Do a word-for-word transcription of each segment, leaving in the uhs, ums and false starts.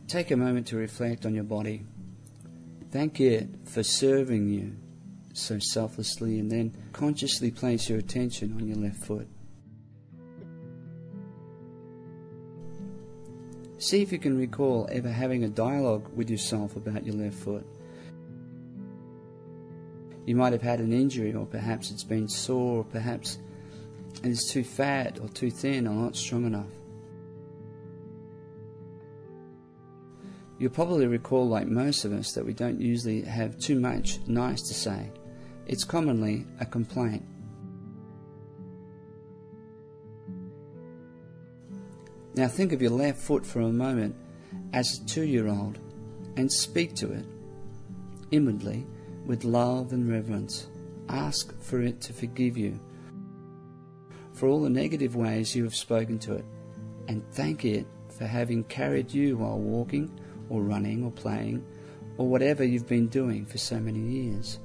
Take a moment to reflect on your body. Thank it for serving you so selflessly, and then consciously place your attention on your left foot. See if you can recall ever having a dialogue with yourself about your left foot. You might have had an injury, or perhaps it's been sore, or perhaps it's too fat or too thin or not strong enough. You'll probably recall, like most of us, that we don't usually have too much nice to say. It's commonly a complaint. Now think of your left foot for a moment as a two-year-old and speak to it inwardly with love and reverence. Ask for it to forgive you for all the negative ways you have spoken to it, and thank it for having carried you while walking or running or playing or whatever you've been doing for so many years.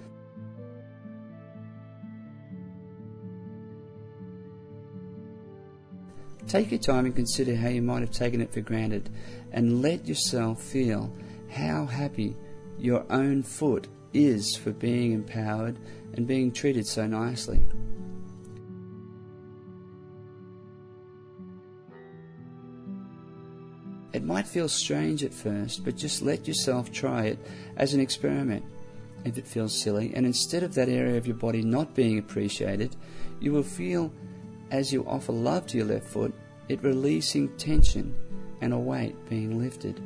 Take your time and consider how you might have taken it for granted, and let yourself feel how happy your own foot is for being empowered and being treated so nicely. It might feel strange at first, but just let yourself try it as an experiment. If it feels silly, and instead of that area of your body not being appreciated, you will feel, as you offer love to your left foot, it releasing tension and a weight being lifted.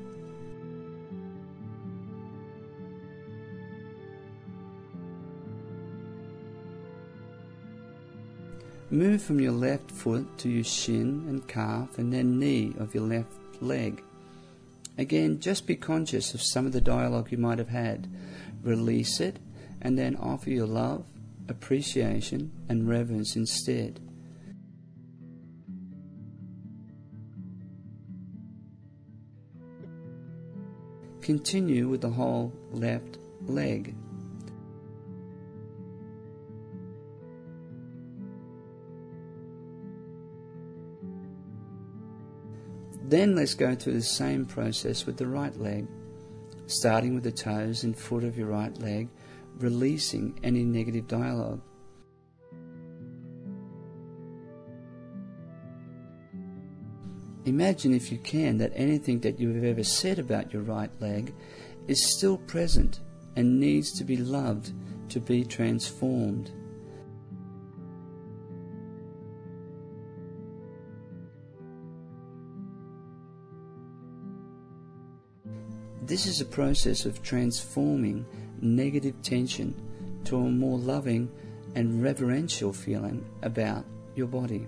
Move from your left foot to your shin and calf and then knee of your left leg. Again, just be conscious of some of the dialogue you might have had. Release it and then offer your love, appreciation and reverence instead. Continue with the whole left leg. Then let's go through the same process with the right leg, starting with the toes and foot of your right leg, releasing any negative dialogue. Imagine, if you can, that anything that you have ever said about your right leg is still present and needs to be loved to be transformed. This is a process of transforming negative tension to a more loving and reverential feeling about your body.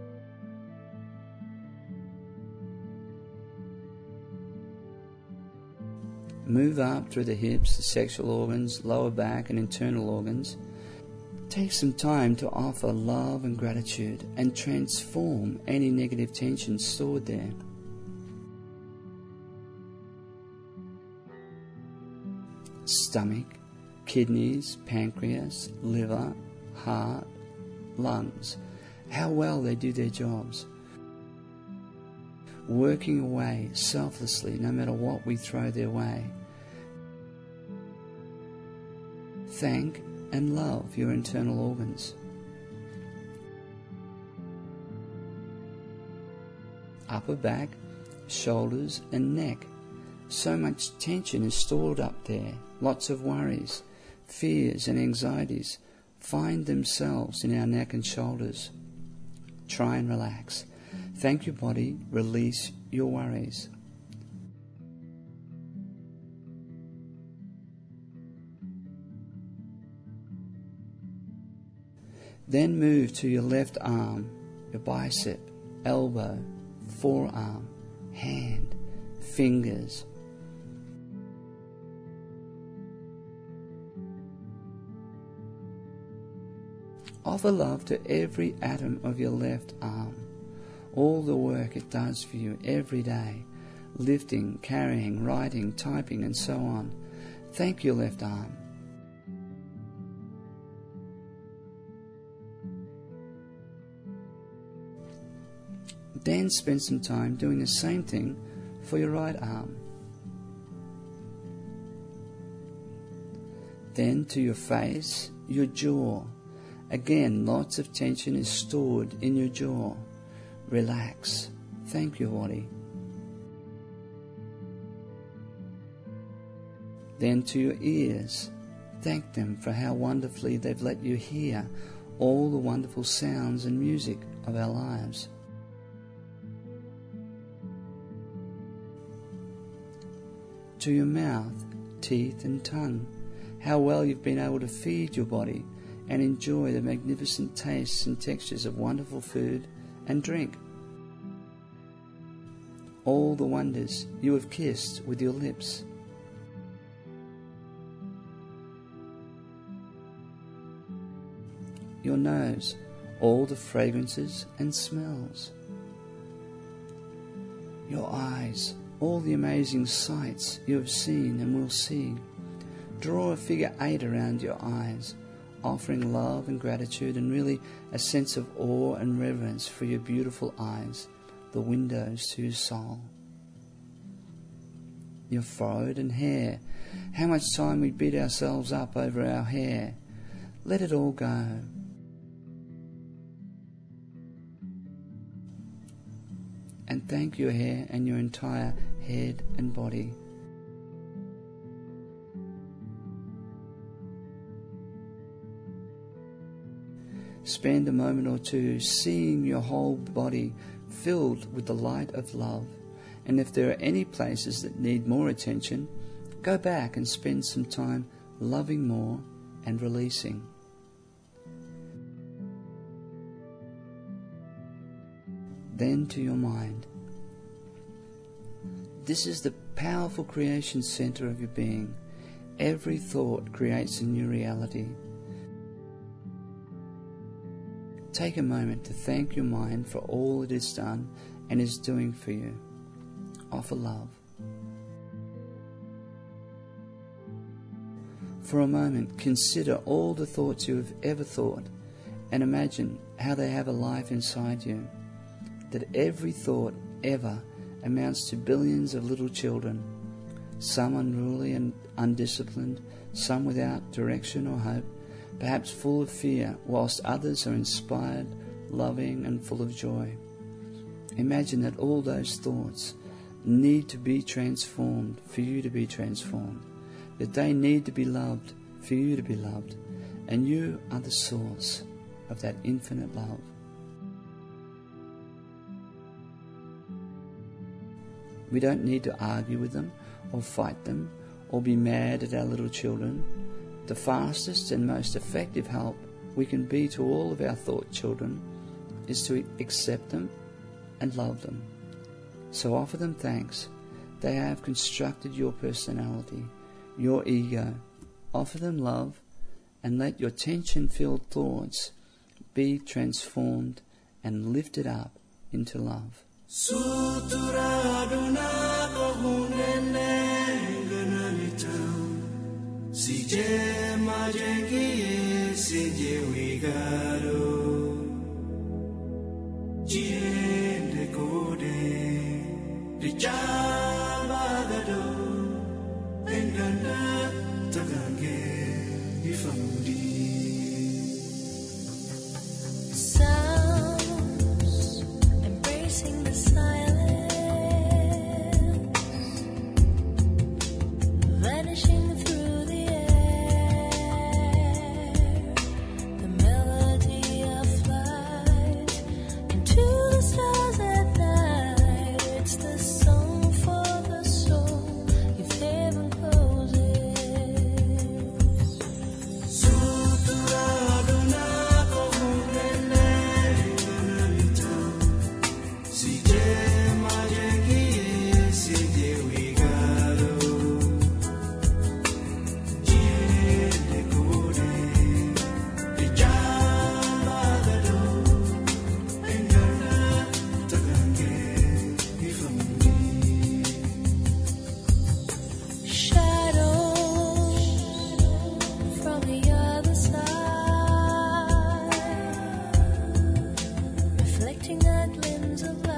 Move up through the hips, the sexual organs, lower back and internal organs. Take some time to offer love and gratitude and transform any negative tension stored there. Stomach, kidneys, pancreas, liver, heart, lungs. How well they do their jobs. Working away selflessly no matter what we throw their way. Thank and love your internal organs. Upper back, shoulders and neck. So much tension is stored up there. Lots of worries, fears and anxieties find themselves in our neck and shoulders. Try and relax. Thank your body, release your worries. Then move to your left arm, your bicep, elbow, forearm, hand, fingers. Offer love to every atom of your left arm. All the work it does for you every day, lifting, carrying, writing, typing and so on. Thank your left arm. Then spend some time doing the same thing for your right arm. Then to your face, your jaw. Again, lots of tension is stored in your jaw. Relax. Thank your body. Then to your ears. Thank them for how wonderfully they've let you hear all the wonderful sounds and music of our lives. To your mouth, teeth and tongue. How well you've been able to feed your body and enjoy the magnificent tastes and textures of wonderful food and drink. All the wonders you have kissed with your lips. Your nose, all the fragrances and smells. Your eyes, all the amazing sights you have seen and will see. Draw a figure eight around your eyes, offering love and gratitude and really a sense of awe and reverence for your beautiful eyes, the windows to your soul. Your forehead and hair. How much time we beat ourselves up over our hair. Let it all go. And thank your hair and your entire head and body. Spend a moment or two seeing your whole body filled with the light of love. And if there are any places that need more attention, go back and spend some time loving more and releasing. Then to your mind. This is the powerful creation center of your being. Every thought creates a new reality. Take a moment to thank your mind for all it has done and is doing for you. Offer love. For a moment, consider all the thoughts you have ever thought and imagine how they have a life inside you. That every thought ever amounts to billions of little children, some unruly and undisciplined, some without direction or hope, perhaps full of fear, whilst others are inspired, loving and full of joy. Imagine that all those thoughts need to be transformed for you to be transformed, that they need to be loved for you to be loved, and you are the source of that infinite love. We don't need to argue with them or fight them or be mad at our little children. The fastest and most effective help we can be to all of our thought children is to accept them and love them. So offer them thanks. They have constructed your personality, your ego. Offer them love and let your tension-filled thoughts be transformed and lifted up into love. Sutura dona kohunene gananitu sije majengi sije wigaro jiende kode dijabagado enganda tagange ifamudi. Reflecting that lens of light.